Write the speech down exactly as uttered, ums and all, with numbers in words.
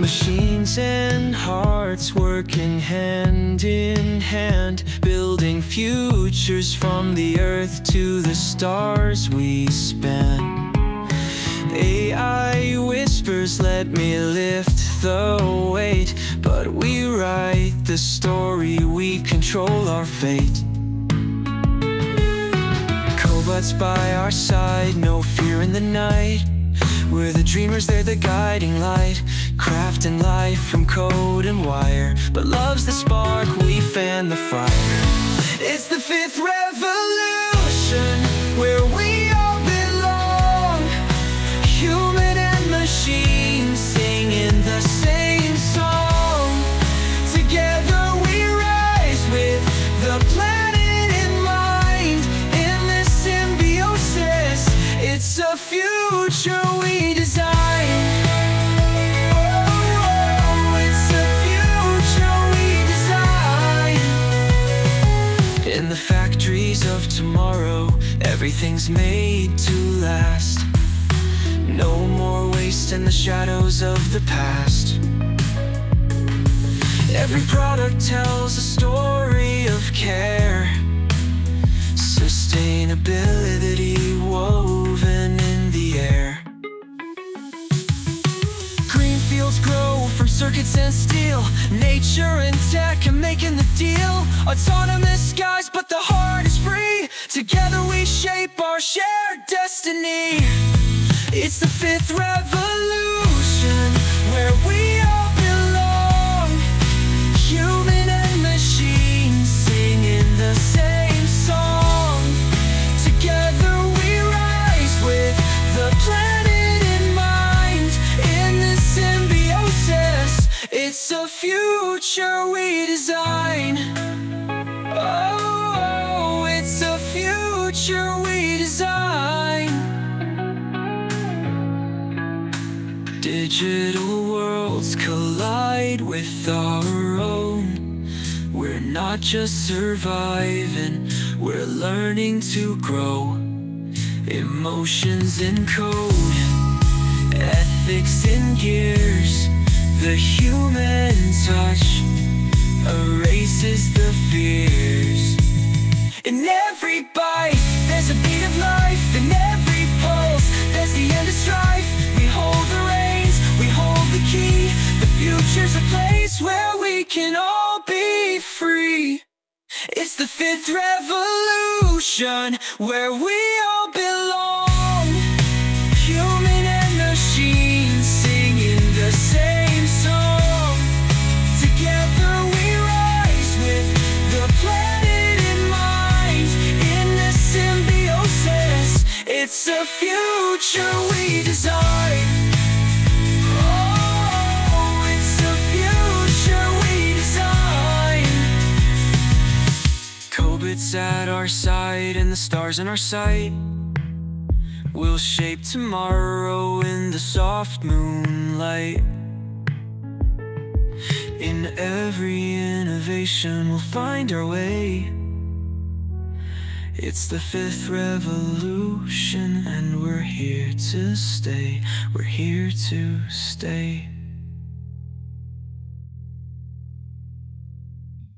Machines and hearts working hand in hand, building futures from the earth to the stars we span. A I whispers, let me lift the weight, but we write the story, we control our fate. Cobots by our side, no fear in the night. We're the dreamers, they're the guiding light, crafting life from code and wire. But love's the spark, we fan the fire. It's the fifth revolution, where we all belong. Human and machine singing the same song. Together we rise with the planet in mind. In this symbiosis, it's a future we design. Oh, it's a future we design. In the factories of tomorrow, everything's made to last. No more waste in the shadows of the past. Every product tells a story of care, sustainability woven in the air. Green fields grow from circuits and steel. Nature and tech are making the deal. Autonomous skies, but the heart is free. Together we shape our shared destiny. It's the fifth revolution, where we all belong. Human and machine singing the same song. Together we rise with the planet in mind. In this symbiosis, it's a future we design. Oh, it's a future we design. Digital worlds collide with our own. We're not just surviving, we're learning to grow. Emotions in code, ethics in gears. The human touch erases the fears. In every bite, there's a beat of life. In every pulse, there's the end of strife. We hold the reins, we hold the key. The future's a place where we can all be free. It's the fifth revolution, where we all belong. Human and machine singing the same song. Together we rise with the planet in mind. In this symbiosis, it's a future we design. Oh, it's a future we design. Cobots at our side and the stars in our sight. We'll shape tomorrow in the soft moonlight. In every innovation we'll find our way. It's the fifth revolution, and we're here to stay. We're here to stay.